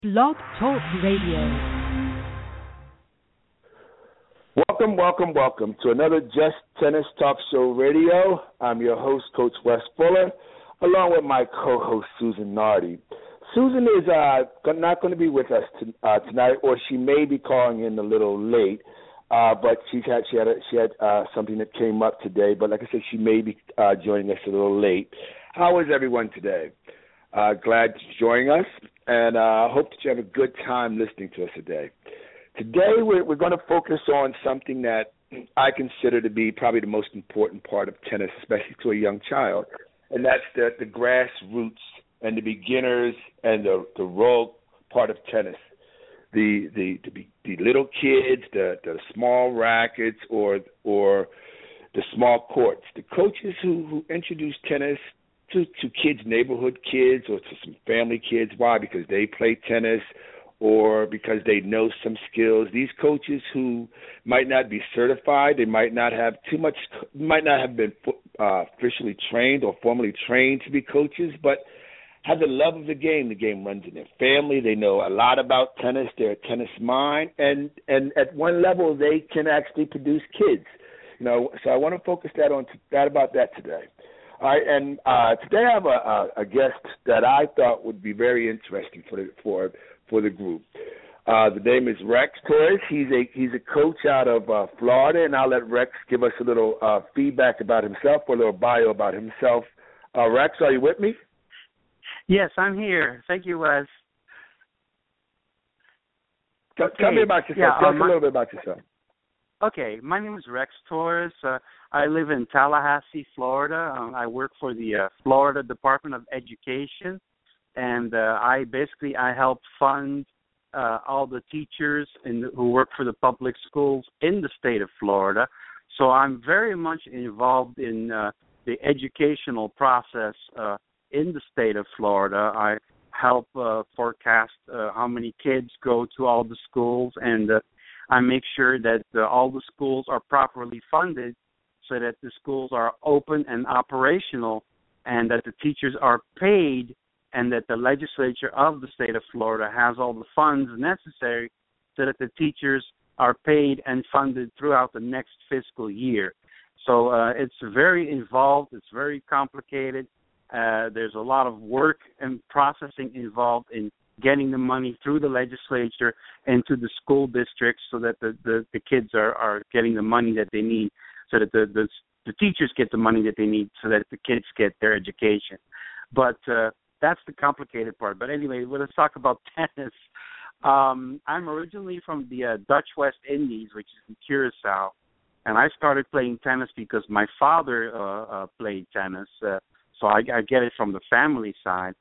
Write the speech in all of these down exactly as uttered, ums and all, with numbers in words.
Blog Talk Radio. Welcome, welcome, welcome to another Just Tennis Talk Show Radio. I'm your host, Coach Wes Fuller, along with my co-host, Susan Nardi. Susan is uh, not going to be with us to, uh, tonight, or she may be calling in a little late, uh, but she's had she had a, she had uh, something that came up today. But like I said, she may be uh, joining us a little late. How is everyone today? Uh, glad to join us, and I uh, hope that you have a good time listening to us today. Today we're, we're going to focus on something that I consider to be probably the most important part of tennis, especially to a young child, and that's the, the grassroots and the beginners and the, the rogue part of tennis. The the the, the little kids, the, the small rackets, or or the small courts. The coaches who, who introduce tennis to, to kids, neighborhood kids, or to some family kids. Why? Because they play tennis or because they know some skills. These coaches who might not be certified, they might not have too much, might not have been uh, officially trained or formally trained to be coaches, but have the love of the game. The game runs in their family. They know a lot about tennis. They're a tennis mind, and and at one level, they can actually produce kids. You know, so I want to focus that on that about that today. All right, and uh, today I have a, a, a guest that I thought would be very interesting for the for for the group. Uh, the name is Rex Torres. He's a he's a coach out of uh, Florida, and I'll let Rex give us a little uh, feedback about himself, or a little bio about himself. Uh, Rex, are you with me? Yes, I'm here. Thank you, Wes. Tell, okay. tell me about yourself. Yeah, tell um, us a little bit about yourself. Okay, my name is Rex Torres. Uh, I live in Tallahassee, Florida. Um, I work for the uh, Florida Department of Education, and uh, I basically I help fund uh, all the teachers in the, who work for the public schools in the state of Florida. So I'm very much involved in uh, the educational process uh, in the state of Florida. I help uh, forecast uh, how many kids go to all the schools, and uh, I make sure that uh, all the schools are properly funded so that the schools are open and operational, and that the teachers are paid, and that the legislature of the state of Florida has all the funds necessary so that the teachers are paid and funded throughout the next fiscal year. So uh, it's very involved. It's very complicated. Uh, there's a lot of work and processing involved in getting the money through the legislature and to the school districts so that the, the, the kids are, are getting the money that they need, so that the, the the teachers get the money that they need so that the kids get their education. But uh, that's the complicated part. But anyway, well, let's talk about tennis. Um, I'm originally from the uh, Dutch West Indies, which is in Curacao, and I started playing tennis because my father uh, uh, played tennis, uh, so I, I get it from the family side.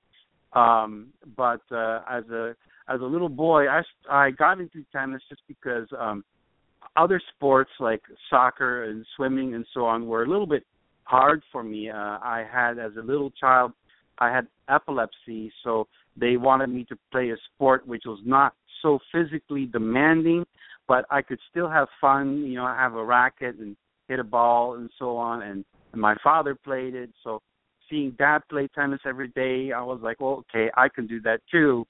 Um, but uh, as a as a little boy, I, I got into tennis just because um, other sports like soccer and swimming and so on were a little bit hard for me. Uh, I had, as a little child, I had epilepsy, so they wanted me to play a sport which was not so physically demanding, but I could still have fun, you know, have a racket and hit a ball and so on, and, and my father played it, so seeing Dad play tennis every day, I was like, well, okay, I can do that too.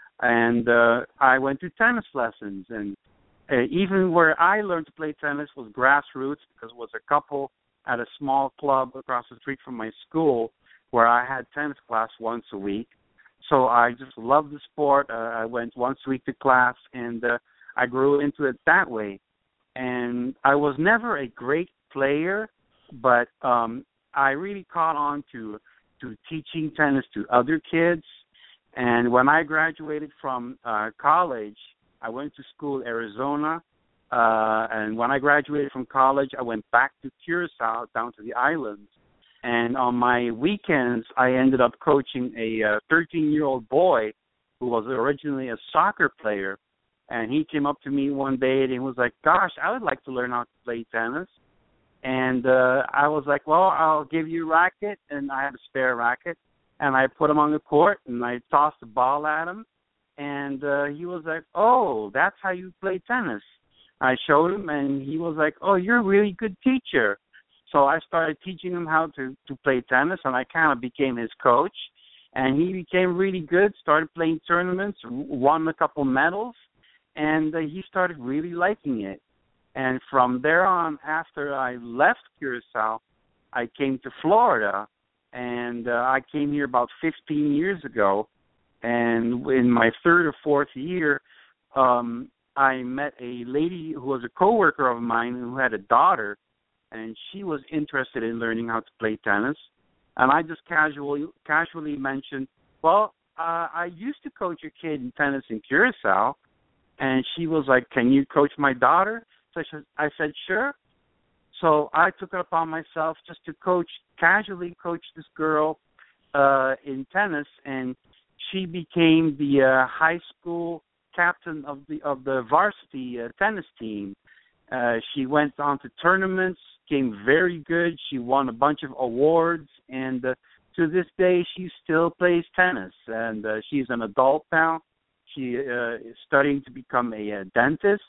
And uh, I went to tennis lessons. And uh, even where I learned to play tennis was grassroots, because it was a couple at a small club across the street from my school where I had tennis class once a week. So I just loved the sport. Uh, I went once a week to class, and uh, I grew into it that way. And I was never a great player, but um, I really caught on to to teaching tennis to other kids. And when I graduated from uh, college, I went to school in Arizona. Uh, and when I graduated from college, I went back to Curacao, down to the islands. And on my weekends, I ended up coaching a thirteen-year-old boy who was originally a soccer player. And he came up to me one day and he was like, gosh, I would like to learn how to play tennis. And uh, I was like, well, I'll give you a racket, and I had a spare racket, and I put him on the court, and I tossed the ball at him, and uh, he was like, oh, that's how you play tennis. I showed him, and he was like, oh, you're a really good teacher. So I started teaching him how to, to play tennis, and I kind of became his coach, And he became really good, started playing tournaments, won a couple medals, and uh, he started really liking it. And from there on, after I left Curacao, I came to Florida, and uh, I came here about fifteen years ago. And in my third or fourth year, um, I met a lady who was a coworker of mine who had a daughter, and she was interested in learning how to play tennis. And I just casually casually mentioned, well, uh, I used to coach a kid in tennis in Curacao. And she was like, can you coach my daughter? So I said, sure. So I took it upon myself just to coach, casually coach this girl uh, in tennis, and she became the uh, high school captain of the of the varsity uh, tennis team. Uh, she went on to tournaments, became very good. She won a bunch of awards, and uh, to this day, she still plays tennis. And uh, she's an adult now. She uh, is studying to become a, a dentist.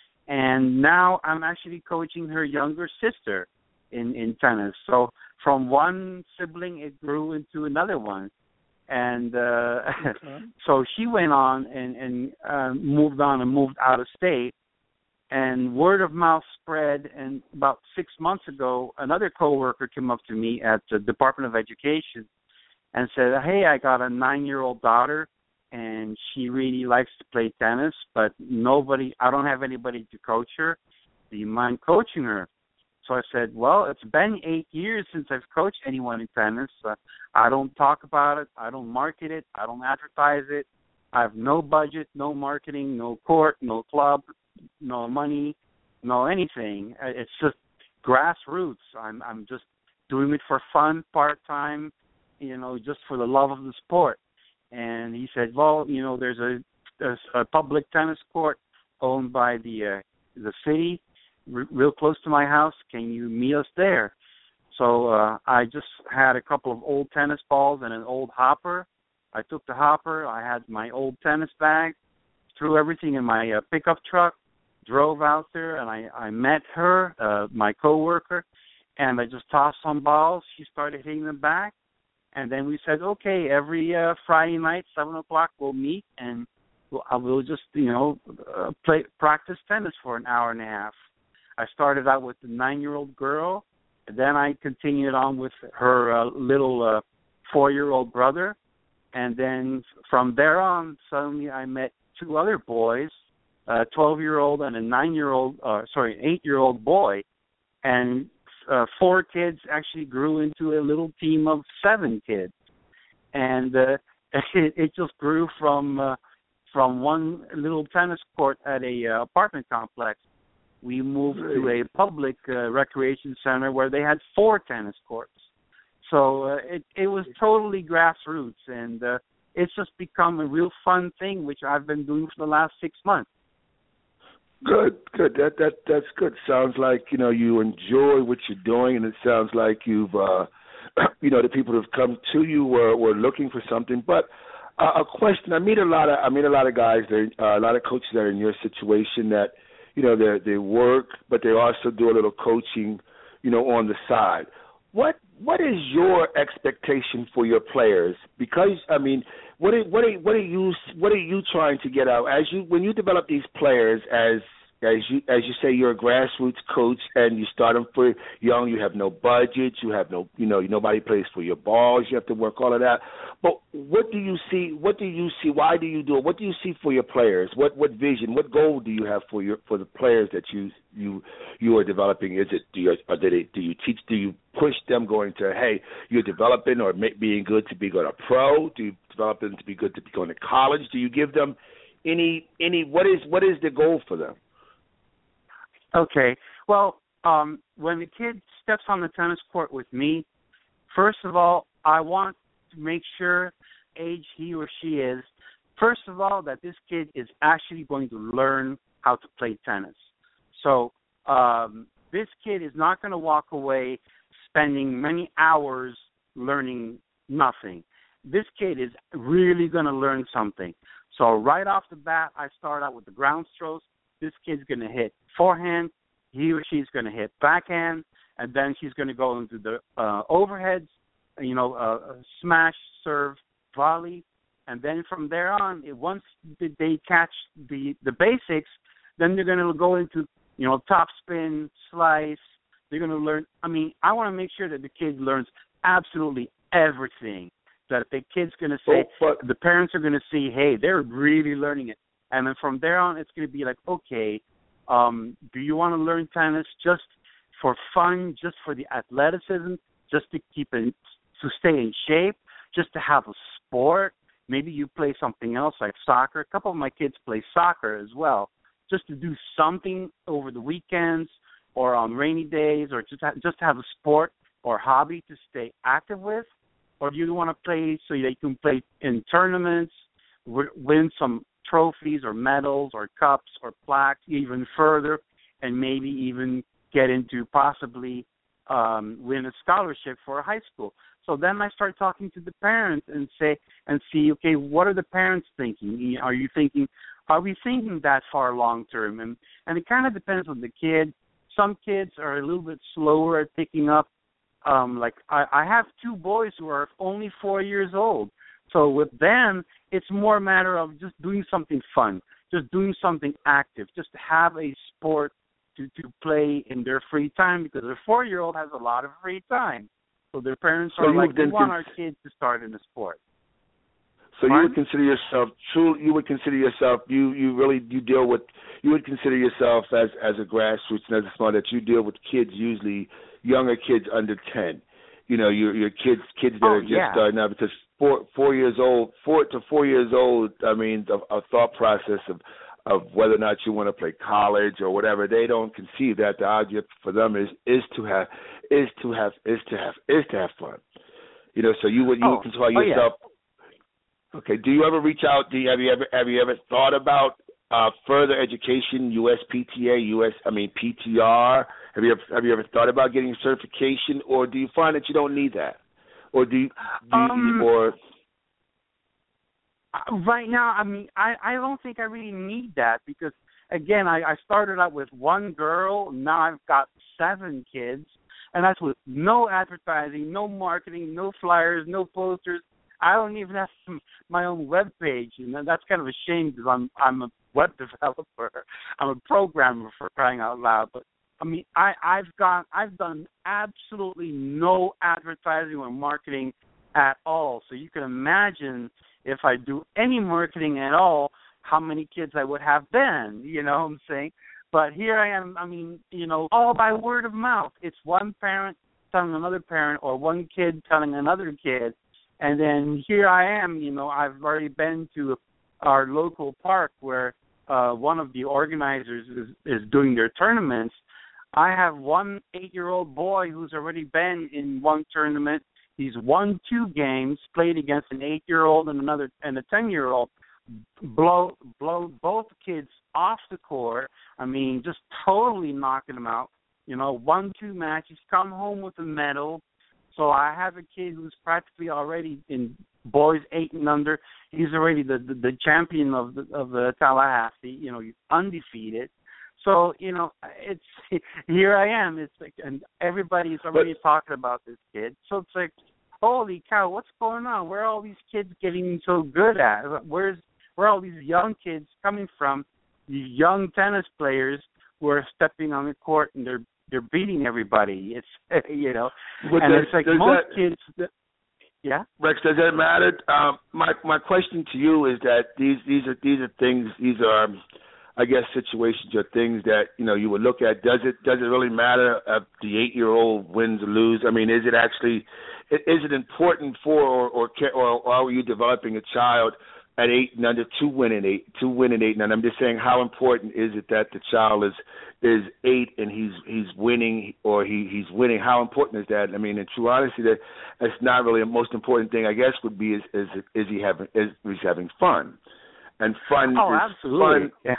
And now I'm actually coaching her younger sister in, in tennis. So from one sibling, it grew into another one. And uh, okay. So she went on and, and uh, moved on and moved out of state. And word of mouth spread. And about six months ago, another coworker came up to me at the Department of Education and said, hey, I got a nine-year-old daughter, and she really likes to play tennis, but nobody, I don't have anybody to coach her. Do you mind coaching her? So I said, well, it's been eight years since I've coached anyone in tennis. Uh, I don't talk about it. I don't market it. I don't advertise it. I have no budget, no marketing, no court, no club, no money, no anything. It's just grassroots. I'm I'm just doing it for fun, part-time, you know, just for the love of the sport. And he said, well, you know, there's a, a, a public tennis court owned by the uh, the city, r- real close to my house. Can you meet us there? So uh, I just had a couple of old tennis balls and an old hopper. I took the hopper. I had my old tennis bag, threw everything in my uh, pickup truck, drove out there, and I, I met her, uh, my coworker, and I just tossed some balls. She started hitting them back. And then we said, okay, every uh, Friday night, seven o'clock, we'll meet, and we'll, uh, we'll just, you know, uh, play practice tennis for an hour and a half. I started out with the nine-year-old girl, and then I continued on with her uh, little uh, four-year-old brother. And then from there on, suddenly I met two other boys, a twelve-year-old and a nine-year-old, uh, sorry, an eight-year-old boy. And Uh, four kids actually grew into a little team of seven kids, and uh, it, it just grew from uh, from one little tennis court at a uh, apartment complex. We moved to a public uh, recreation center where they had four tennis courts. So uh, it it was totally grassroots, and uh, it's just become a real fun thing, which I've been doing for the last six months. Good, good. That that that's good. Sounds like, you know, you enjoy what you're doing, and it sounds like you've, uh, you know, the people who've come to you were were looking for something. But uh, a question: I meet a lot of I meet a lot of guys, that, uh, a lot of coaches that are in your situation that, you know, they they work, but they also do a little coaching, you know, on the side. What what is your expectation for your players? Because I mean, what are, what are, what are you what are you trying to get out as you when you develop these players? As as you as you say, you're a grassroots coach, and you start them for young. You have no budget. You have no you know nobody plays for your balls. You have to work all of that. But what do you see? What do you see? Why do you do it? What do you see for your players? What what vision? What goal do you have for your for the players that you you you are developing? Is it do you are they, do you teach? Do you push them going to, hey, you're developing or make, being good to be going to pro? Do you develop them to be good to be going to college? Do you give them any any what is what is the goal for them? Okay. Well, um, when the kid steps on the tennis court with me, first of all, I want to make sure, age he or she is, first of all, that this kid is actually going to learn how to play tennis. So um, this kid is not going to walk away spending many hours learning nothing. This kid is really going to learn something. So right off the bat, I start out with the ground strokes. This kid's going to hit forehand. He or she's going to hit backhand, and then she's going to go into the uh, overheads, you know, uh, smash, serve, volley, and then from there on, it, once they catch the the basics, then they're going to go into, you know, top spin, slice. They're going to learn. I mean, I want to make sure that the kid learns absolutely everything. That the kid's going to say, oh, but, the parents are going to see, hey, they're really learning it. And then from there on, it's going to be like, okay, um, do you want to learn tennis just for fun, just for the athleticism, just to keep it, to stay in shape, just to have a sport? Maybe you play something else like soccer. A couple of my kids play soccer as well, just to do something over the weekends or on rainy days, or just have, just to have a sport or hobby to stay active with. Or do you want to play so they can play in tournaments, w- win some trophies or medals or cups or plaques even further, and maybe even get into possibly um, win a scholarship for a high school? So then I start talking to the parents and say and see, okay, what are the parents thinking? Are you thinking, are we thinking that far long term? And and it kind of depends on the kid. Some kids are a little bit slower at picking up. Um, like I, I have two boys who are only four years old. So with them, it's more a matter of just doing something fun, just doing something active, just to have a sport to, to play in their free time, because a four-year-old has a lot of free time. So their parents so are like, we want con- our kids to start in a sport. So Pardon? you would consider yourself true. You would consider yourself you you really you deal with you would consider yourself as as a grassroots and as a small that you deal with kids, usually younger kids under ten. You know, your your kids kids that oh, are just yeah. starting out, because four four years old four to four years old. I mean, a, a thought process of of whether or not you want to play college or whatever, they don't conceive that. The object for them is is to have is to have is to have is to have fun. You know, so you would you oh, would consider oh, yourself. Yeah. Okay. Do you ever reach out? Do you, have you ever have you ever thought about uh, further education, U S P T A, U S I mean P T R? Have you ever, have you ever thought about getting certification, or do you find that you don't need that, or do you, do Um, you or right now, I mean, I, I don't think I really need that, because again, I, I started out with one girl. Now I've got seven kids, and that's with no advertising, no marketing, no flyers, no posters. I don't even have my own web page, and that's kind of a shame, because I'm I'm a web developer. I'm a programmer, for crying out loud. But I mean, I I've got I've done absolutely no advertising or marketing at all. So you can imagine, if I do any marketing at all, how many kids I would have then. You know what I'm saying? But here I am. I mean, you know, all by word of mouth. It's one parent telling another parent, or one kid telling another kid. And then here I am, you know, I've already been to our local park where uh, one of the organizers is, is doing their tournaments. I have one eight-year-old boy who's already been in one tournament. He's won two games, played against an eight-year-old and another and a ten-year-old. Blow, blow both kids off the court. I mean, just totally knocking them out. You know, won two matches, come home with a medal. So I have a kid who's practically already in boys eight and under. He's already the the, the champion of the of the Tallahassee. You know, he's undefeated. So you know, it's here I am. It's like, and everybody's already but, talking about this kid. So it's like, holy cow, what's going on? Where are all these kids getting so good at? Where's where are all these young kids coming from? These young tennis players who are stepping on the court and they're They're beating everybody. It's you know, but and does, it's like most that, kids. That, yeah. Rex, does that matter? Um, my my question to you is that these these are these are things. These are, I guess, situations or things that you know you would look at. Does it does it really matter if the eight year old wins or lose? I mean, is it actually is it important for or or, or, or are you developing a child at eight and under to win an eight to win an eight and under? I'm just saying, how important is it that the child is is eight and he's he's winning or he, he's winning? How important is that? I mean, in true honesty, that that's not really the most important thing. I guess would be is is, is he having is he's having fun, and fun oh, is absolutely. fun. Yeah.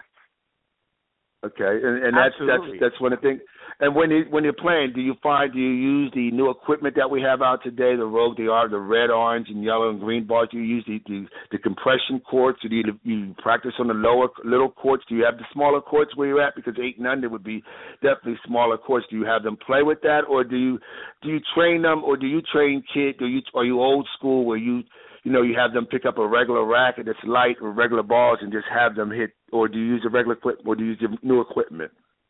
Okay, and, and that's absolutely. that's that's one of the things. And when you when you're playing, do you find do you use the new equipment that we have out today, the Rogue, the R, the red, orange, and yellow and green balls? Do you use the the, the compression courts? Or do you, you practice on the lower little courts? Do you have the smaller courts where you're at? Because eight and under would be definitely smaller courts. Do you have them play with that, or do you do you train them, or do you train kids? Do you are you old school where you you know, you have them pick up a regular racket that's light or regular balls and just have them hit, or do you use a regular equipment, or do you use the new equipment?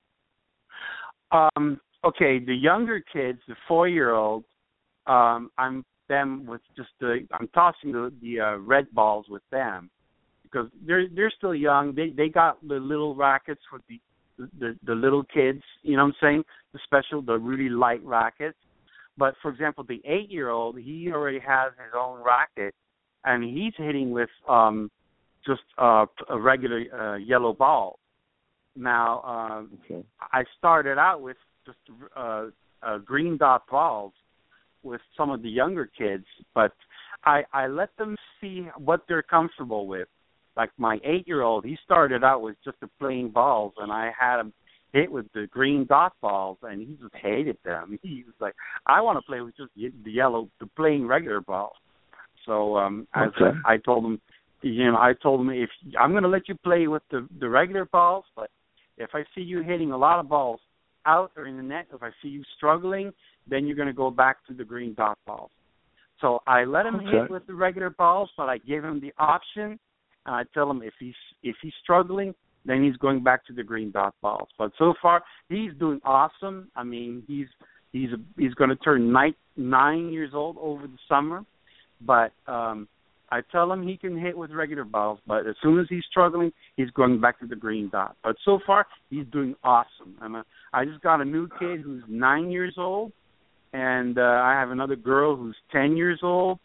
Um, okay, the younger kids, the four-year-olds, um, I'm them with just the I'm tossing the, the uh, red balls with them because they're they're still young. They they got the little rackets for the the the little kids. You know what I'm saying? The special, the really light rackets. But for example, the eight-year-old, he already has his own racket, and he's hitting with um, just uh, a regular uh, yellow ball. Now, uh, okay. I started out with just uh, uh, green dot balls with some of the younger kids, but I, I let them see what they're comfortable with. Like my eight-year-old, he started out with just the plain balls, and I had him hit with the green dot balls, and he just hated them. He was like, I want to play with just the yellow, the plain regular balls. So um, okay. I, I told him, you know, I told him if I'm going to let you play with the, the regular balls, but if I see you hitting a lot of balls out or in the net, if I see you struggling, then you're going to go back to the green dot balls. So I let him okay. hit with the regular balls, but I gave him the option. And I tell him if he's if he's struggling, then he's going back to the green dot balls. But so far, he's doing awesome. I mean, he's he's a, he's going to turn nine, nine years old over the summer. But um, I tell him he can hit with regular balls, but as soon as he's struggling, he's going back to the green dot. But so far, he's doing awesome. I'm a, I just got a new kid who's nine years old, and uh, I have another girl who's ten years old.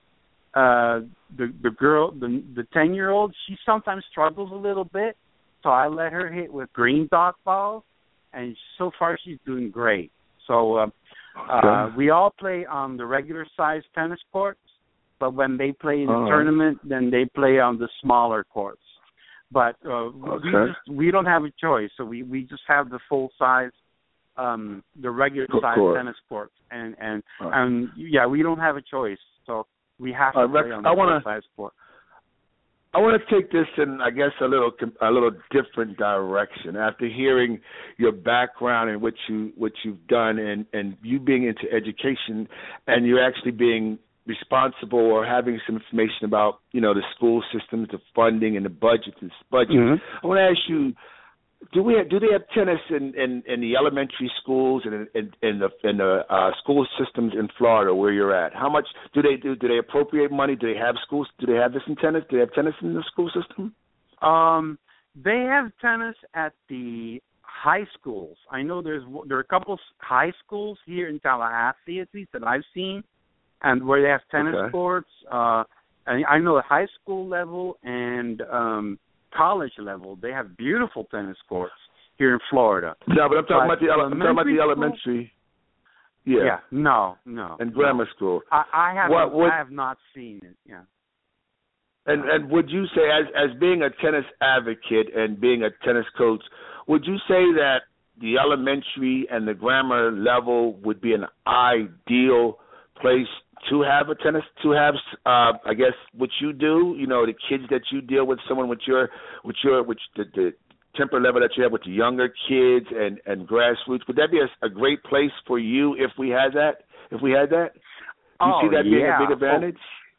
Uh, the the girl, the the ten year old, she sometimes struggles a little bit, so I let her hit with green dot balls, and so far she's doing great. So uh, okay. uh, we all play on the regular size tennis courts, but when they play in the all tournament, right. then they play on the smaller courts. But uh, okay. we just we don't have a choice, so we, we just have the full size, um, the regular size court. tennis courts, and and right. and yeah, we don't have a choice, so. We have to uh, play Rex, on the I wanna, size court. I want to take this in, I guess, a little a little different direction. After hearing your background and what you what you've done, and, and you being into education, and you actually being responsible or having some information about, you know, the school systems, the funding, and the budget. This budget. Mm-hmm. I want to ask you. Do we have, do they have tennis in, in, in the elementary schools and in, in the in the uh, school systems in Florida where you're at? How much do they do? Do they appropriate money? Do they have schools? Do they have this in tennis? Do they have tennis in the school system? Um, they have tennis at the high schools. I know there's there are a couple of high schools here in Tallahassee, at least that I've seen, and where they have tennis okay. courts. Uh, and I know at high school level and um, college level, they have beautiful tennis courts here in Florida. No, but I'm talking, but about, the, ele- I'm talking about the elementary. School? Yeah. yeah, no, no. And grammar no. school. I, I have what, what, I have not seen it. Yeah. And and would you say, as as being a tennis advocate and being a tennis coach, would you say that the elementary and the grammar level would be an ideal place to have a tennis, to have, uh, I guess, what you do, you know, the kids that you deal with, someone with your, with your, with the, the temper level that you have with the younger kids and, and grassroots, would that be a, a great place for you if we had that? If we had that, do you oh, see that yeah. being a big advantage?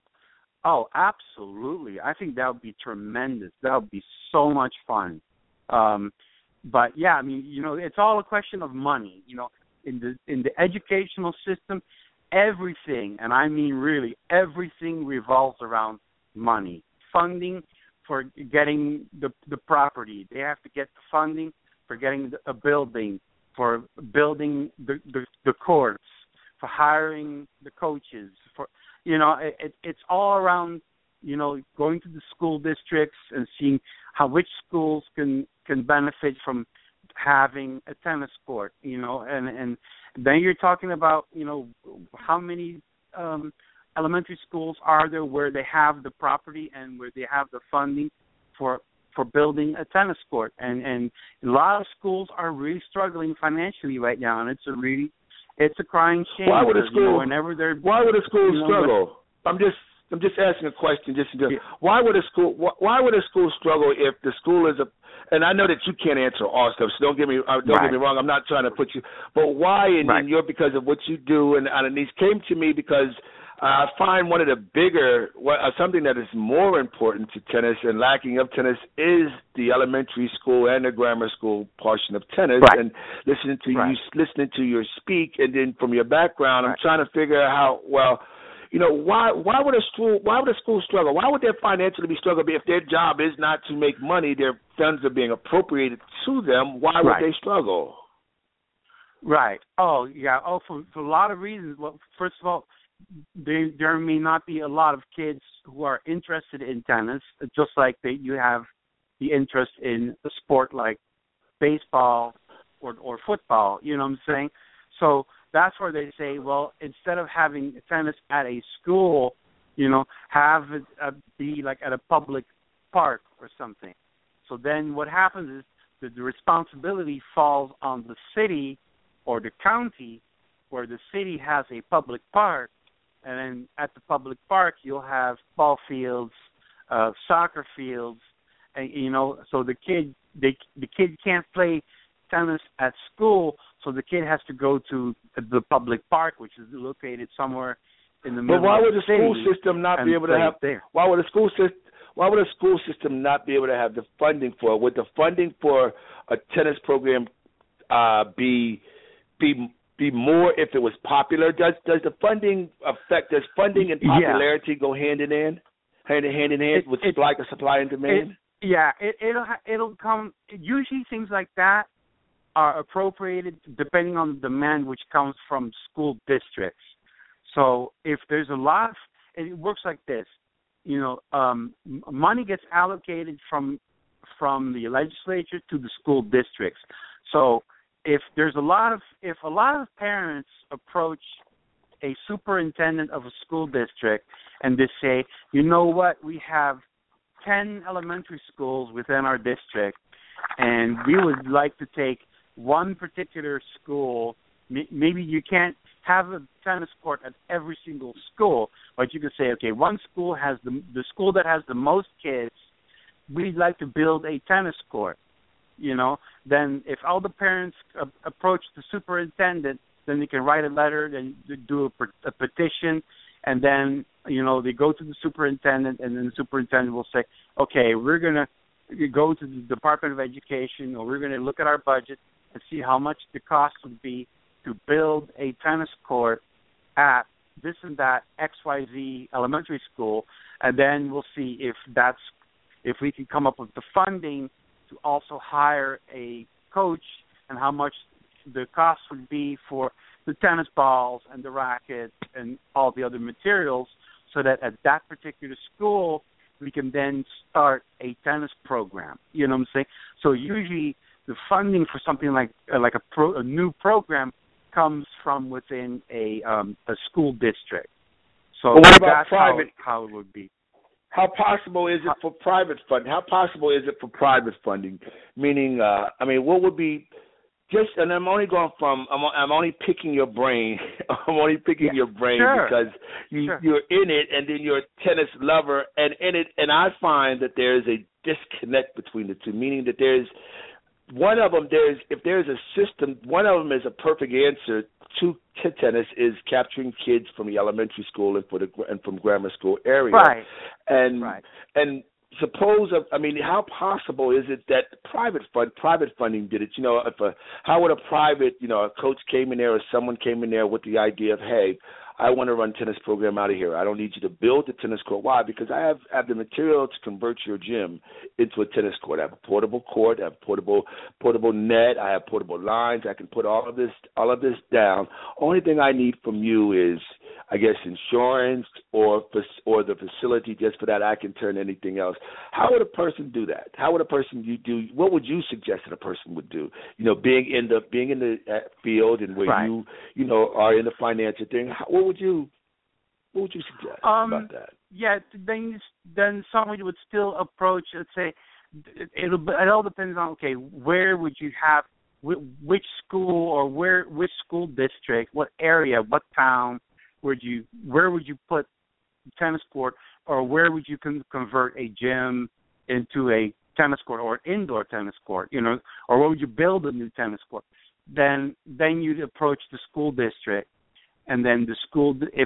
Oh, oh, absolutely! I think that would be tremendous. That would be so much fun. Um, but yeah, I mean, you know, it's all a question of money. You know, in the in the educational system, everything, and I mean really everything, revolves around money. Funding for getting the the property. They have to get the funding for getting a building, for building the, the, the courts, for hiring the coaches. For you know, it, it's all around, you know, going to the school districts and seeing how which schools can, can benefit from having a tennis court, you know, and, and then you're talking about, you know, how many um, elementary schools are there where they have the property and where they have the funding for for building a tennis court. And, and a lot of schools are really struggling financially right now, and it's a really it's a crying shame. Why would a school? You know, whenever they're why would a school you know, struggle? I'm just I'm just asking a question. Just to, yeah. why would a school why would a school struggle if the school is a? And I know that you can't answer all stuff, so don't get me uh, don't right. get me wrong. I'm not trying to put you, but why? And, right. and you're because of what you do, and, and it came to me because I find one of the bigger, what, uh, something that is more important to tennis and lacking of tennis is the elementary school and the grammar school portion of tennis. Right. And listening to right. you, listening to your speak, and then from your background, right. I'm trying to figure out how well. You know, why why would a school why would a school struggle? Why would they financially be struggling if their job is not to make money, their funds are being appropriated to them, why would right. they struggle? Right. Oh, yeah. Oh, for, for a lot of reasons. Well, first of all, there, there may not be a lot of kids who are interested in tennis, just like they, you have the interest in a sport like baseball or, or football, you know what I'm saying? So that's where they say, well, instead of having tennis at a school, you know, have it uh, be like at a public park or something. So then what happens is that the responsibility falls on the city or the county, where the city has a public park, and then at the public park you'll have ball fields, uh, soccer fields, and you know, so the kid they the kid can't play tennis at school, so the kid has to go to the public park, which is located somewhere in the middle of the city. But why would the school system not be able to have? There. Why would the school system? Why would a school system not be able to have the funding for it? Would the funding for a tennis program uh, be be be more if it was popular? Does does the funding affect? Does funding and popularity yeah. go hand in hand, hand in hand in hand it, with it, like a supply and demand? It, yeah, it, it'll it'll come. Usually things like that are appropriated depending on the demand which comes from school districts. So if there's a lot of, it works like this, you know, um, money gets allocated from from the legislature to the school districts. So if there's a lot of, if a lot of parents approach a superintendent of a school district and they say, you know what, we have ten elementary schools within our district, and we would like to take one particular school. Maybe you can't have a tennis court at every single school, but you could say, okay, one school has the the school that has the most kids, we'd like to build a tennis court. You know, then if all the parents uh, approach the superintendent, then they can write a letter, then do a, a petition, and then, you know, they go to the superintendent, and then the superintendent will say, okay, we're going to go to the Department of Education, or we're going to look at our budget and see how much the cost would be to build a tennis court at this and that X Y Z elementary school, and then we'll see if that's if we can come up with the funding to also hire a coach and how much the cost would be for the tennis balls and the rackets and all the other materials, so that at that particular school we can then start a tennis program. You know what I'm saying? So usually the funding for something like uh, like a, pro, a new program comes from within a um, a school district. So well, what about that's private? How, how it would be. How possible is it for private funding? How possible is it for private funding? Meaning, uh, I mean, what would be just? And I'm only going from. I'm, I'm only picking your brain. I'm only picking yeah, your brain sure. because you, sure. you're in it, and then you're a tennis lover, and in it. And I find that there is a disconnect between the two. Meaning that there's one of them. There's if there's a system. One of them is a perfect answer to tennis is capturing kids from the elementary school and for the and from grammar school area. Right. And right. and suppose I mean, how possible is it that private fund private funding did it? You know, if a how would a private you know a coach came in there or someone came in there with the idea of, hey, I want to run a tennis program out of here. I don't need you to build a tennis court. Why? Because I have, have the material to convert your gym into a tennis court. I have a portable court. I have portable portable net. I have portable lines. I can put all of this all of this down. Only thing I need from you is, I guess, insurance or or the facility just for that. I can turn anything else. How would a person do that? How would a person you do? What would you suggest that a person would do? You know, being in the being in the field and where right. you you know are in the financial thing. How, what would you what would you suggest um, about that? Yeah, then then somebody would still approach. Let's say it'll it all depends on okay, where would you have which school or where which school district, what area, what town would you where would you put the tennis court, or where would you con- convert a gym into a tennis court or indoor tennis court, you know, or where would you build a new tennis court? Then then you'd approach the school district, and then the school if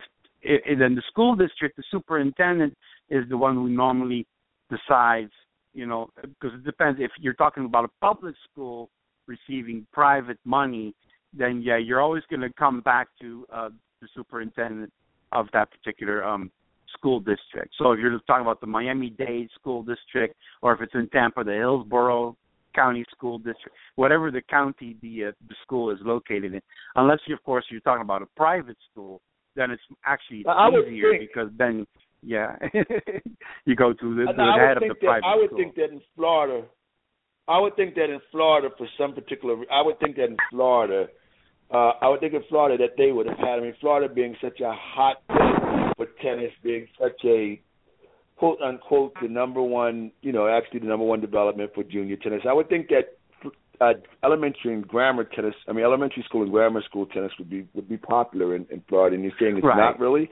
it, it, then the school district, the superintendent, is the one who normally decides, you know, because it depends. If you're talking about a public school receiving private money, then, yeah, you're always going to come back to uh, the superintendent of that particular um, school district. So if you're talking about the Miami-Dade School District, or if it's in Tampa, the Hillsborough County School District, whatever the county the, uh, the school is located in, unless, you, of course, you're talking about a private school, then it's actually I easier think, because then, yeah, you go to the, to the I head of the that, private I would school. think that in Florida, I would think that in Florida for some particular, I would think that in Florida, uh, I would think in Florida that they would have had, I mean, Florida being such a hotbed for tennis, being such a, quote unquote, the number one, you know, actually the number one development for junior tennis. I would think that uh, elementary and grammar tennis, I mean, elementary school and grammar school tennis would be would be popular in, in Florida. And you're saying it's right. not really?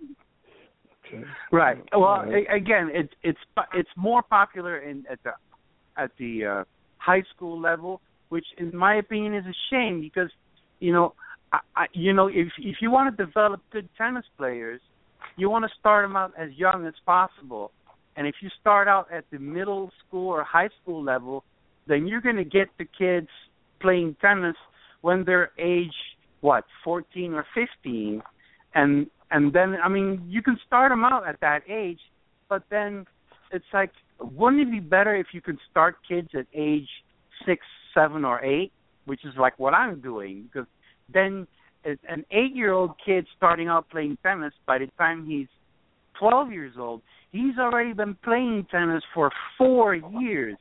Okay. Right. Well, right. again, it's it's it's more popular in at the at the uh, high school level, which, in my opinion, is a shame because, you know, I, I, you know, if if you want to develop good tennis players, you want to start them out as young as possible. And if you start out at the middle school or high school level, then you're going to get the kids playing tennis when they're age, what, fourteen or fifteen. And and then, I mean, you can start them out at that age, but then it's like, wouldn't it be better if you could start kids at age six, seven, or eight, which is like what I'm doing? Because then an eight-year-old kid starting out playing tennis, by the time he's twelve years old, he's already been playing tennis for four years.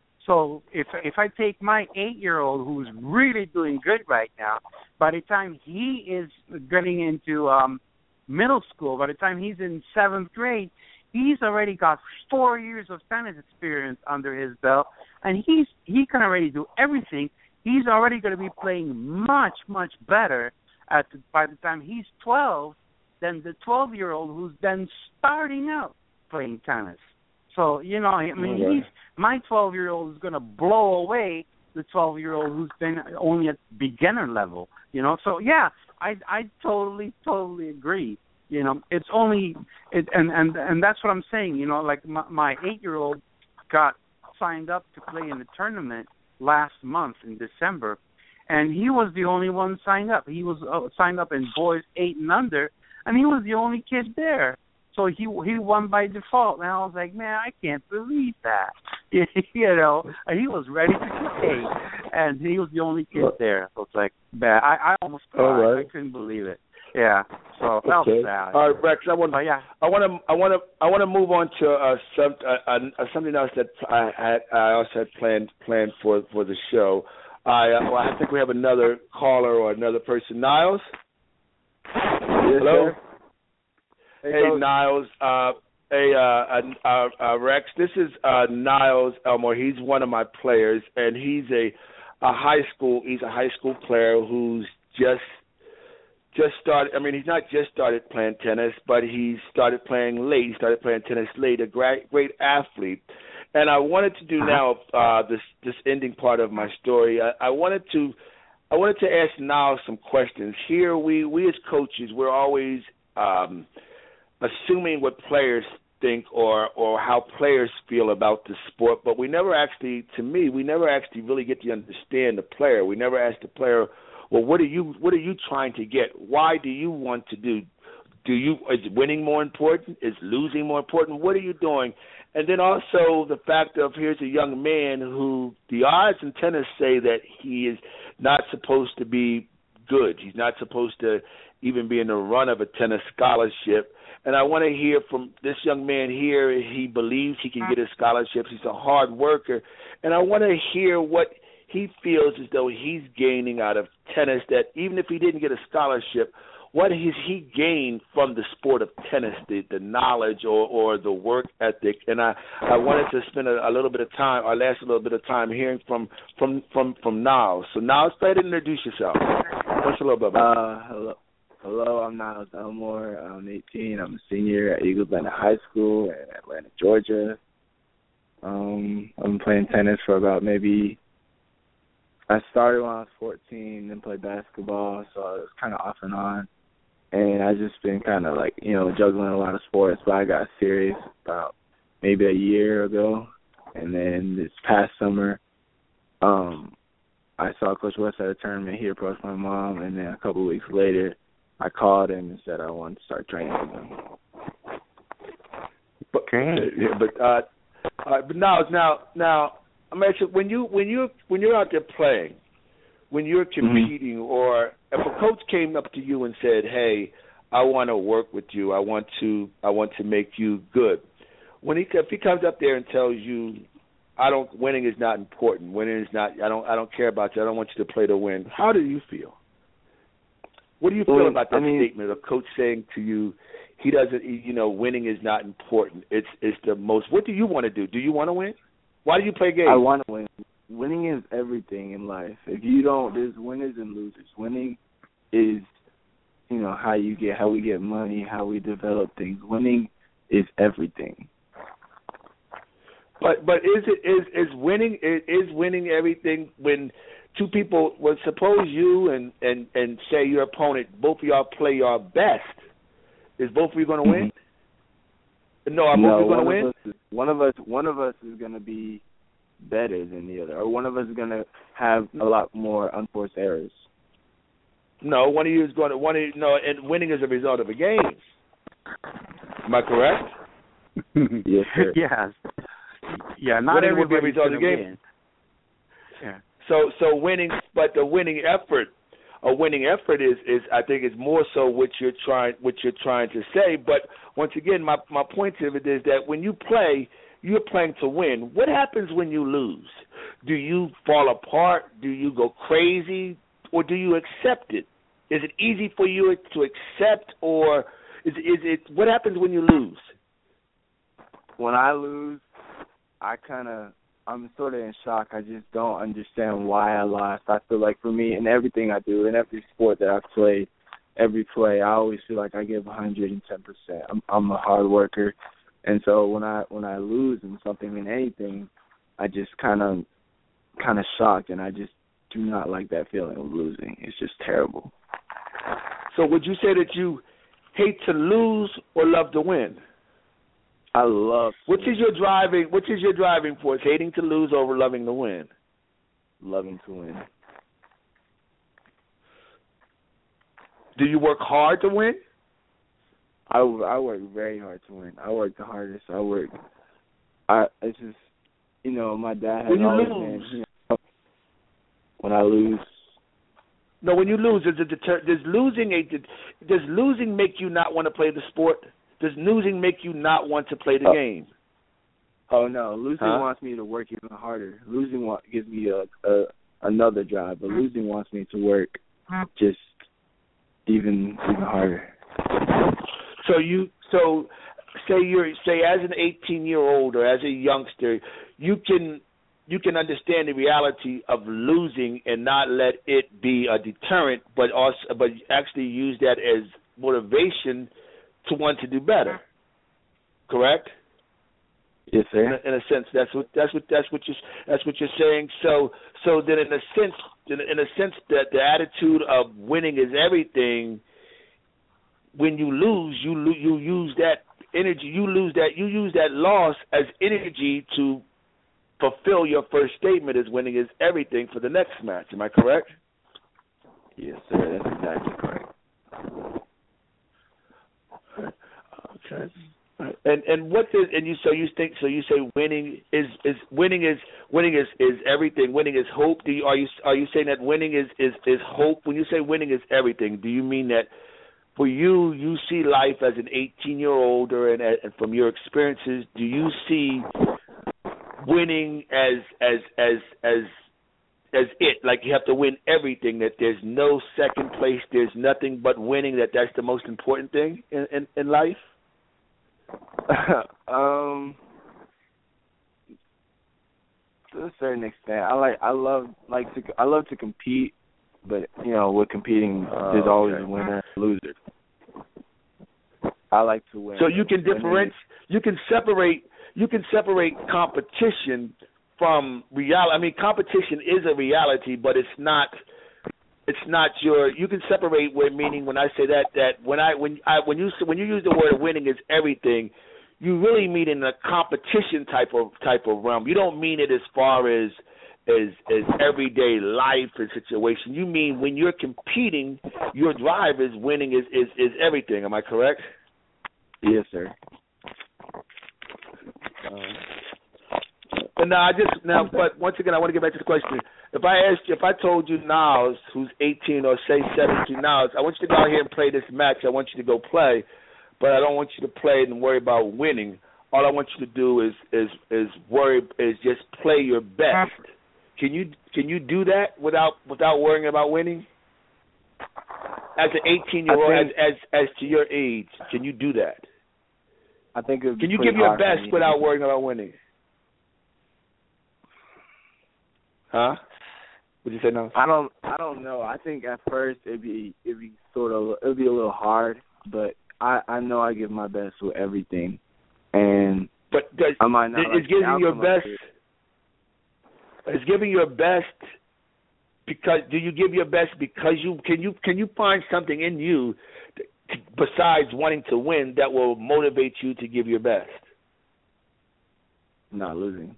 So if if I take my eight-year-old who's really doing good right now, by the time he is getting into um, middle school, by the time he's in seventh grade, he's already got four years of tennis experience under his belt, and he's he can already do everything. He's already going to be playing much, much better at the, by the time he's twelve than the twelve-year-old who's then starting out playing tennis. So, you know, I mean, okay. he's, my twelve-year-old is going to blow away the twelve-year-old who's been only at beginner level, you know. So, yeah, I I totally, totally agree. You know, it's only, it, and, and, and that's what I'm saying, you know, like my, my eight-year-old got signed up to play in the tournament last month in December, and he was the only one signed up. He was uh, signed up in boys eight and under, and he was the only kid there. So he he won by default, and I was like, man, I can't believe that. You know, and he was ready to play, and he was the only kid there. So it's like, bad. I, I almost cried. Right. I couldn't believe it. Yeah. So that okay. was sad. All right, Rex. I want. yeah. I want to. I want to. I want to move on to uh, some uh, uh, something else that I had. I also had planned planned for for the show. I uh, well, I think we have another caller or another person. Niles. Yes, hello. Sir. Hey, hey Niles. Uh, hey, uh, uh, uh, Rex. This is uh, Niles Elmore. He's one of my players, and he's a, a high school. He's a high school player who's just. Just started. I mean, he's not just started playing tennis, but he started playing late. He started playing tennis late. A great, great athlete. And I wanted to do now uh, this this ending part of my story. I, I wanted to I wanted to ask Niles some questions. Here, we we as coaches, we're always um, assuming what players think or or how players feel about the sport, but we never actually, to me, we never actually really get to understand the player. We never ask the player, well, what are you what are you trying to get? Why do you want to do? Do you is winning more important? Is losing more important? What are you doing? And then also the fact of here's a young man who the odds in tennis say that he is not supposed to be good. He's not supposed to even be in the run of a tennis scholarship. And I want to hear from this young man here. He believes he can get his scholarships. He's a hard worker. And I want to hear what he feels as though he's gaining out of tennis, that even if he didn't get a scholarship, what has he gained from the sport of tennis, the, the knowledge or, or the work ethic? And I, I wanted to spend a, a little bit of time, or last a little bit of time hearing from from, from, from Niles. So Niles, go ahead and introduce yourself. Tell us a little bit about uh, hello. Hello, I'm Niles Elmore. I'm eighteen. I'm a senior at Eagle Bend High School in Atlanta, Georgia. Um, I've been playing tennis for about maybe, I started when I was fourteen, then played basketball, so I was kind of off and on. and I just been kind of like, you know, juggling a lot of sports, but I got serious about maybe a year ago, and then this past summer, um, I saw Coach West at a tournament. He approached my mom, and then a couple of weeks later, I called him and said I wanted to start training with him. But, yeah, but uh, uh, but now, now, now, I'm actually when you when you when you're out there playing, when you're competing, mm-hmm. or if a coach came up to you and said, "Hey, I want to work with you. I want to I want to make you good." When he if he comes up there and tells you, "I don't winning is not important. Winning is not. I don't I don't care about you. I don't want you to play to win." How do you feel? What do you feel well, about that I mean, statement of a coach saying to you, he doesn't, you know, winning is not important. It's it's the most. What do you want to do? Do you want to win? Why do you play games? I want to win. Winning is everything in life. If you don't, there's winners and losers. Winning is, you know, how you get, how we get money, how we develop things. Winning is everything. But but is it is is winning is, is winning everything when two people, well, suppose you and, and, and say your opponent, both of y'all play your best. Is both of you going to win? Mm-hmm. No, are no, both of you going to win? Is, one of us, one of us is going to be better than the other, or one of us is going to have a lot more unforced errors. No, one of you is going to one. Of you, no, and winning is a result of a game. Am I correct? Yes, sir. Yes. Yeah, not winning everybody's will be a result of the game. Win. Yeah. So so winning, but the winning effort, a winning effort is, is I think is more so what you're trying what you're trying to say. But once again, my my point of it is that when you play, you're playing to win. What happens when you lose? Do you fall apart? Do you go crazy, or do you accept it? Is it easy for you to accept, or is is it what happens when you lose? When I lose, I kind of. I'm sort of in shock. I just don't understand why I lost. I feel like for me, in everything I do, in every sport that I've played, every play, I always feel like I give one hundred ten percent. I'm, I'm a hard worker, and so when I when I lose in something, in anything, I just kind of kind of shocked, and I just do not like that feeling of losing. It's just terrible. So would you say that you hate to lose or love to win? I love. Which is your driving? Which is your driving force? Hating to lose over loving to win? Loving to win. Do you work hard to win? I, I work very hard to win. I work the hardest. I work. I it's just, you know, my dad has when you always lose. been, you know, when I lose. No, when you lose, does, it deter, does losing a does losing make you not want to play the sport? Does losing make you not want to play the oh. game? Oh no, losing huh? wants me to work even harder. Losing want, gives me a, a another drive, but losing wants me to work just even even harder. So you so say you're say as an eighteen year old or as a youngster, you can you can understand the reality of losing and not let it be a deterrent, but also but actually use that as motivation to want to do better. Correct? Yes, sir. In a, in a sense, that's what that's what that's what you that's what you're saying. So so then, in a sense, in, in a sense, that the attitude of winning is everything. When you lose, you lo- you use that energy. You lose that. You use that loss as energy to fulfill your first statement as winning is everything for the next match. Am I correct? Yes, sir. That's exactly correct. Okay. And and what does and you so you think so you say winning is, is winning is winning is, is everything. Winning is hope. Do you, are you are you saying that winning is, is, is hope? When you say winning is everything, do you mean that for you you see life as an eighteen year old and, and from your experiences, do you see winning as as as as as it, like you have to win everything, that there's no second place, there's nothing but winning, that that's the most important thing in, in, in life? um, to a certain extent, I like I love like to I love to compete, but you know, with competing, oh, there's always okay. a winner and a loser. I like to win. So you can differentiate, you can separate, you can separate competition from reality. I mean, competition is a reality, but it's not it's not your. You can separate where meaning when I say that that when I when I when you when you use the word winning is everything, you really mean in a competition type of type of realm. You don't mean it as far as as as everyday life and situation. You mean when you're competing, your drive is winning is is, is everything. Am I correct? Yes, sir. Uh, now I just now, but once again, I want to get back to the question. If I asked you, if I told you Niles, who's eighteen or say seventeen, Niles, I want you to go out here and play this match. I want you to go play, but I don't want you to play and worry about winning. All I want you to do is is is worry is just play your best. Can you can you do that without without worrying about winning? As an eighteen year old, as, as as to your age, can you do that? I think it can you give your best without worrying about winning? Huh? Would you say no? I don't. I don't know. I think at first it'd be it'd be sort of it'd be a little hard, but I I know I give my best with everything, and but does, I might not. Is like giving your best? Is giving your best because do you give your best because you can you can you find something in you to, to, besides wanting to win that will motivate you to give your best? Not losing.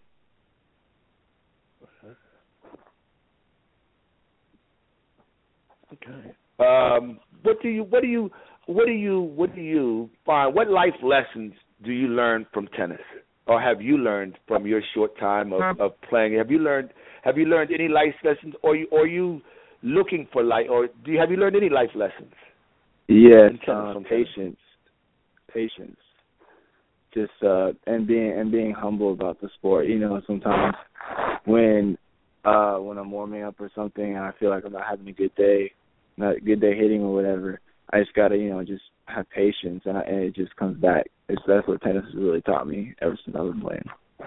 Okay. Um, what do you what do you what do you what do you find? What life lessons do you learn from tennis, or have you learned from your short time of, of playing? Have you learned Have you learned any life lessons, or you or are you looking for life, or do you have you learned any life lessons? Yes, uh, patience, patience, just uh, and being and being humble about the sport. You know, sometimes when uh, when I'm warming up or something, and I feel like I'm not having a good day, not a good day hitting or whatever, I just gotta, you know, just have patience, and, I, and it just comes back. It's that's what tennis has really taught me ever since I was playing.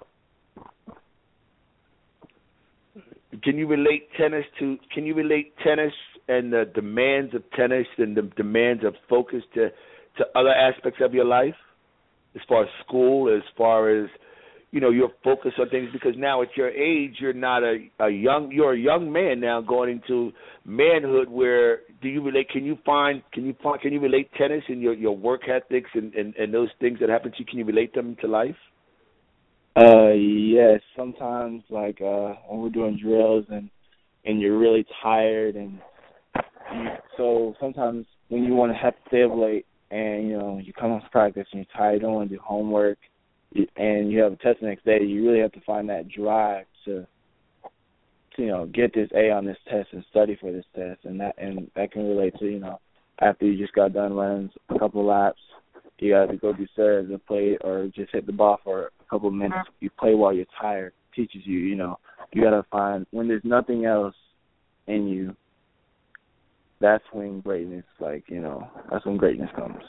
Can you relate tennis to? Can you relate tennis and the demands of tennis and the demands of focus to to other aspects of your life, as far as school, as far as you know, your focus on things? Because now at your age, you're not a, a young, you're a young man now going into manhood. Where do you relate? Can you find? Can you find? Can you relate tennis and your, your work ethics and, and, and those things that happen to you? Can you relate them to life? Uh, yes. Sometimes, like uh, when we're doing drills and and you're really tired, and you, so sometimes when you want to have to stay up late, and you know you come off practice and you're tired, you don't want to do homework, and you have a test the next day, you really have to find that drive to, to, you know, get this A on this test and study for this test, and that and that can relate to, you know, after you just got done running a couple of laps, you got to go do serves and play, or just hit the ball for a couple of minutes. You play while you're tired. Teaches you, you know, you got to find when there's nothing else in you. That's when greatness, like you know, that's when greatness comes.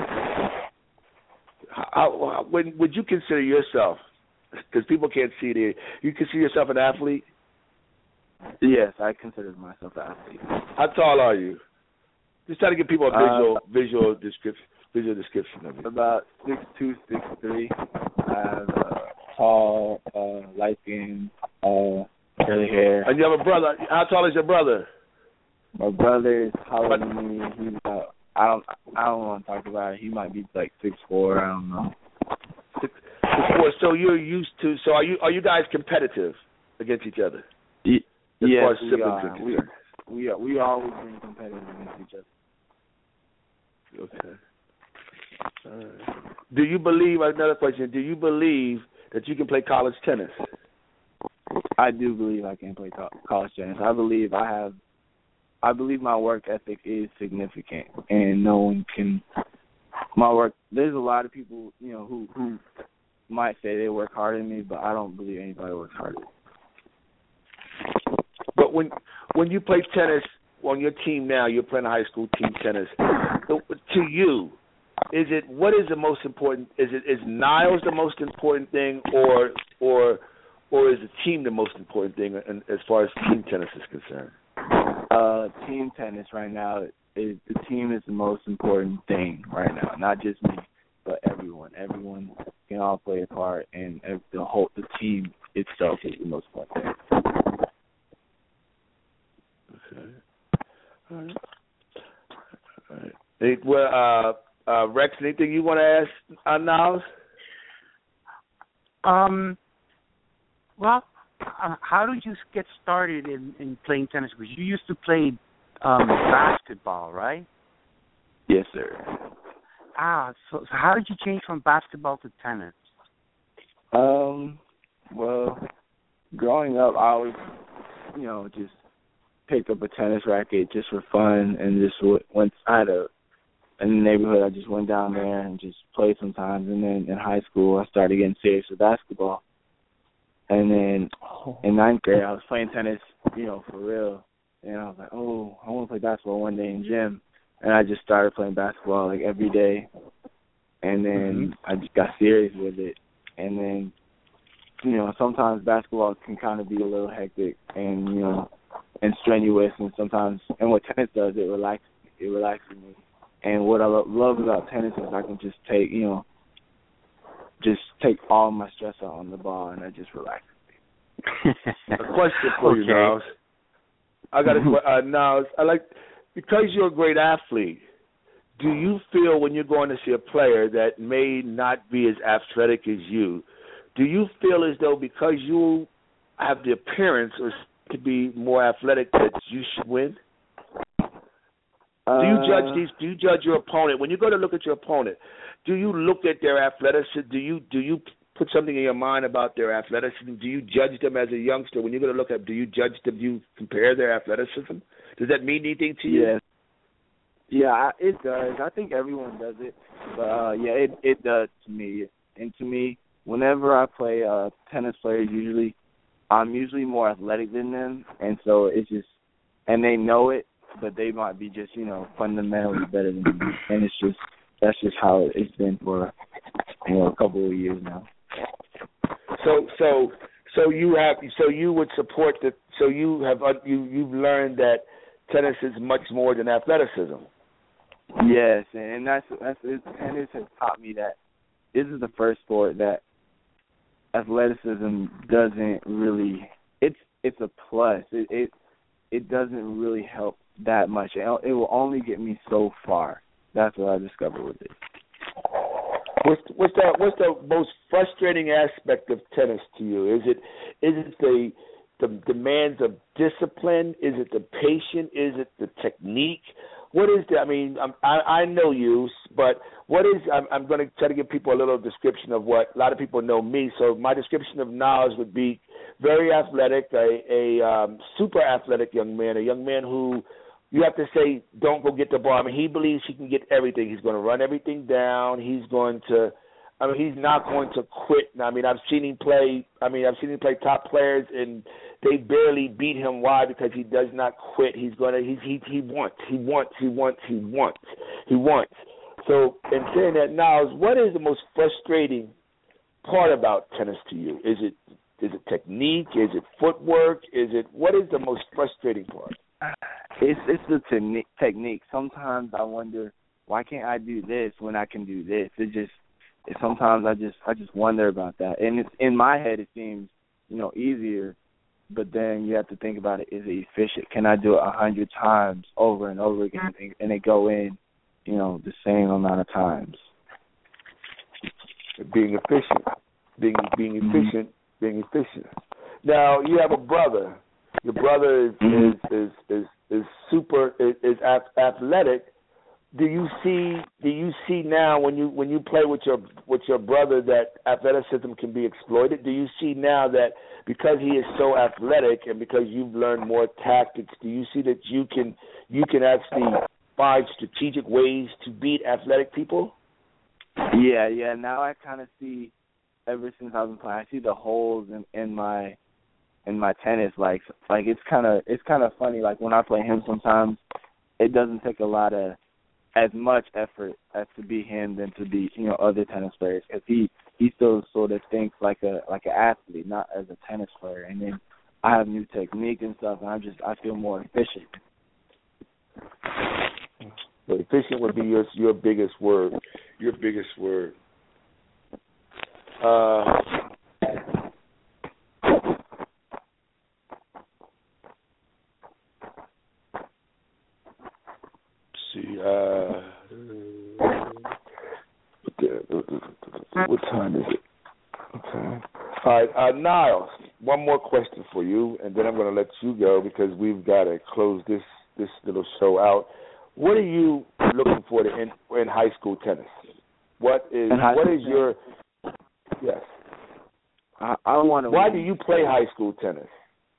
How, when would you consider yourself, because people can't see it, you consider yourself an athlete? Yes, I consider myself an athlete. How tall are you? Just try to give people a visual uh, visual description visual description of you. About six two, six three. I have uh, tall, uh, light skin, uh, curly hair. And you have a brother. How tall is your brother? My brother is taller than me. He's about I don't I don't want to talk about it. He might be like six four. I don't know. Six, six four. So you're used to. So are you are you guys competitive against each other? Y- as yes, far as we are. We, we are. We always been competitive against each other. Okay. All right. Do you believe? Another question. Do you believe that you can play college tennis? I do believe I can play co- college tennis. I believe I have. I believe my work ethic is significant, and no one can. My work. There's a lot of people, you know, who who might say they work harder than me, but I don't believe anybody works harder. But when when you play tennis on your team now, you're playing a high school team tennis. To you, is it what is the most important? Is it is Niles the most important thing, or or or is the team the most important thing as far as team tennis is concerned? Uh, team tennis right now is the team is the most important thing right now. Not just me, but everyone. Everyone can all play a part, and the whole the team itself is the most important thing. Okay. Hey, well, uh, uh, Rex, anything you want to ask uh, Niles? Um. Well, uh, how did you get started in, in playing tennis? Because you used to play um, basketball, right? Yes, sir. Ah, so, so how did you change from basketball to tennis? Um, well, growing up, I always, you know, just picked up a tennis racket just for fun, and just w- went. I had a in the neighborhood. I just went down there and just played sometimes. And then in high school, I started getting serious with basketball. And then in ninth grade, I was playing tennis, you know, for real. And I was like, oh, I want to play basketball one day in gym. And I just started playing basketball like every day. And then mm-hmm. I just got serious with it. And then, you know, sometimes basketball can kind of be a little hectic and, you know, and strenuous. And sometimes, and what tennis does, it relaxes, it relaxes me. And what I lo- love about tennis is I can just take, you know, just take all my stress out on the ball and I just relax. A question for okay. you, Niles. I got a uh, Niles. I like because you're a great athlete. Do you feel when you're going to see a player that may not be as athletic as you, do you feel as though because you have the appearance or to be more athletic that you should win? Do you judge these? Do you judge your opponent when you go to look at your opponent? Do you look at their athleticism? Do you do you put something in your mind about their athleticism? Do you judge them as a youngster when you go to look at? Do you judge them? Do you compare their athleticism? Does that mean anything to you? Yes. Yeah, I, it does. I think everyone does it, but uh, yeah, it it does to me. And to me, whenever I play uh, tennis players, usually I'm usually more athletic than them, and so it's just, and they know it. But they might be just, you know, fundamentally better than me. And it's just, that's just how it's been for, you know, a couple of years now. So, so, so you have, so you would support the, so you have, you, you've learned that tennis is much more than athleticism. Yes, and that's, that's, tennis has taught me that this is the first sport that athleticism doesn't really, it's, it's a plus. It, it, it doesn't really help that much. It will only get me so far. That's what I discovered with it. What's what's the what's the most frustrating aspect of tennis to you? Is it is it the the demands of discipline? Is it the patience? Is it the technique? What is the? I mean, I'm, I I know you, but what is? I'm, I'm going to try to give people a little description of what a lot of people know me. So my description of Niles would be very athletic, a, a um, super athletic young man, a young man who. You have to say, don't go get the ball. I mean, he believes he can get everything. He's going to run everything down. He's going to, I mean, he's not going to quit. I mean, I've seen him play, I mean, I've seen him play top players, and they barely beat him. Why? Because he does not quit. He's going to, he, he, he wants, he wants, he wants, he wants, he wants. So, in saying that, Niles, what is the most frustrating part about tennis to you? Is it, is it technique? Is it footwork? Is it, what is the most frustrating part? It's it's the te- technique. Sometimes I wonder why can't I do this when I can do this. It just it, sometimes I just I just wonder about that. And it's in my head it seems you know easier, but then you have to think about it. Is it efficient? Can I do it a hundred times over and over again and, and it go in you know the same amount of times? Being efficient, being being efficient, mm-hmm. being efficient. Now you have a brother. Your brother is mm-hmm. is, is, is, is super is, is athletic. Do you see do you see now when you when you play with your with your brother that athleticism can be exploited? Do you see now that because he is so athletic and because you've learned more tactics, do you see that you can you can actually find strategic ways to beat athletic people? Yeah, yeah. Now I kind of see ever since I've been playing, I see the holes in, in my in my tennis, like like it's kind of it's kind of funny. Like when I play him, sometimes it doesn't take a lot of as much effort as to be him than to be you know other tennis players because he he still sort of thinks like a like an athlete, not as a tennis player. And then I have new technique and stuff, and I just I feel more efficient. So efficient would be your your biggest word. Your biggest word. Uh. See, uh, What time is it? Okay. All right, uh, Niles, one more question for you, and then I'm going to let you go because we've got to close this, this little show out. What are you looking for to in, in high school tennis? What is what is your yes? I, I want to. Why win. do you play high school tennis?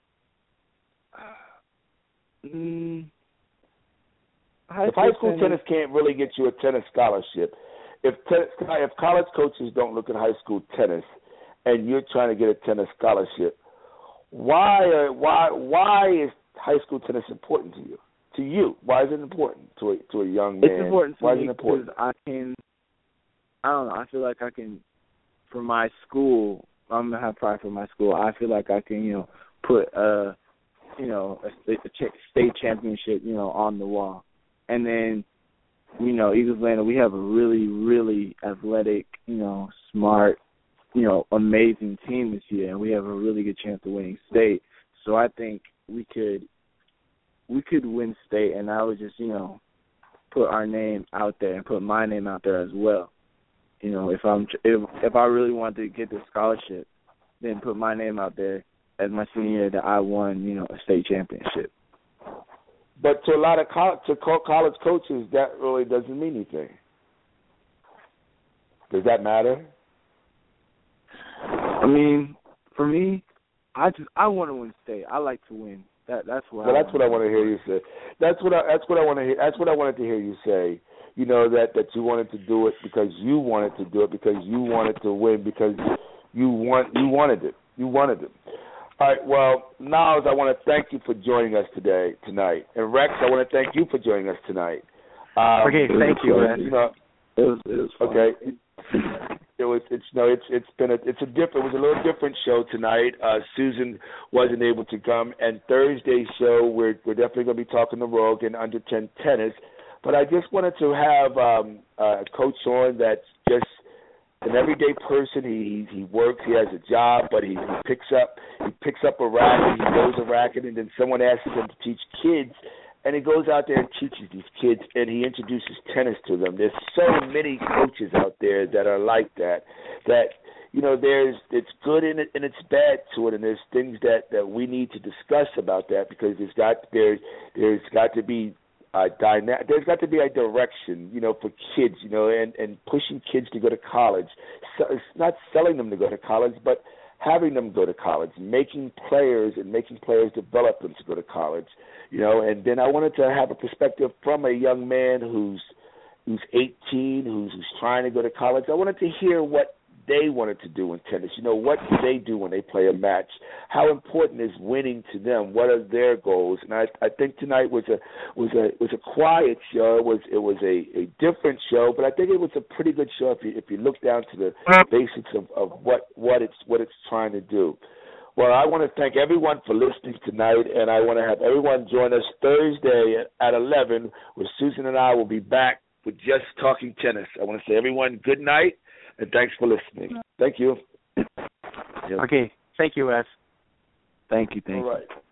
Mm, high if high school tennis, tennis can't really get you a tennis scholarship, if te- if college coaches don't look at high school tennis, and you're trying to get a tennis scholarship, why are, why why is high school tennis important to you? To you, why is it important to a to a young man? It's important to why me is it important? because I can. I don't know. I feel like I can, for my school. I'm gonna have pride for my school. I feel like I can, you know, put a, you know, a state, a state championship, you know, on the wall, and then, you know, Eagles Atlanta, we have a really, really athletic, you know, smart, you know, amazing team this year, and we have a really good chance of winning state. So I think we could, we could win state, and I would just, you know, put our name out there and put my name out there as well. You know, if I'm if if I really want to get this scholarship, then put my name out there as my senior year that I won, you know, a state championship. But to a lot of college, to college coaches, that really doesn't mean anything. Does that matter? I mean, for me, I just I want to win state. I like to win. That that's what. Well, I that's what I want to hear you say. That's what I that's what I want to hear. That's what I wanted to hear you say. You know, that, that you wanted to do it because you wanted to do it, because you wanted to win, because you want you wanted it. You wanted it. All right, well, Niles, I want to thank you for joining us today, tonight. And Rex, I want to thank you for joining us tonight. Um, okay, thank you, Rex. You know, it was, it was fun. Okay. It was it's no it's it's been a it's a different it was a little different show tonight. Uh, Susan wasn't able to come, and Thursday's show we're we're definitely going to be talking to Rogue and under ten tennis. But I just wanted to have um, a coach on that's just an everyday person. He he works, he has a job, but he, he picks up he picks up a racket, he knows a racket, and then someone asks him to teach kids, and he goes out there and teaches these kids, and he introduces tennis to them. There's so many coaches out there that are like that. That you know, there's it's good in it and it's bad to it, and there's things that, that we need to discuss about that because there's got there there's got to be. Uh, dyna- there's got to be a direction, you know, for kids, you know, and, and pushing kids to go to college. So it's not selling them to go to college, but having them go to college, making players and making players develop them to go to college, you know. And then I wanted to have a perspective from a young man who's who's eighteen, who's, who's trying to go to college. I wanted to hear what they wanted to do in tennis. You know, what do they do when they play a match? How important is winning to them? What are their goals? And I, I think tonight was a was a was a quiet show. It was it was a, a different show, but I think it was a pretty good show if you if you look down to the basics of, of what, what it's what it's trying to do. Well, I want to thank everyone for listening tonight, and I want to have everyone join us Thursday at eleven, where Susan and I will be back with Just Talking Tennis. I want to say, everyone, good night. And thanks for listening. Thank you. Okay. Thank you, Wes. Thank you. Thank All you. right.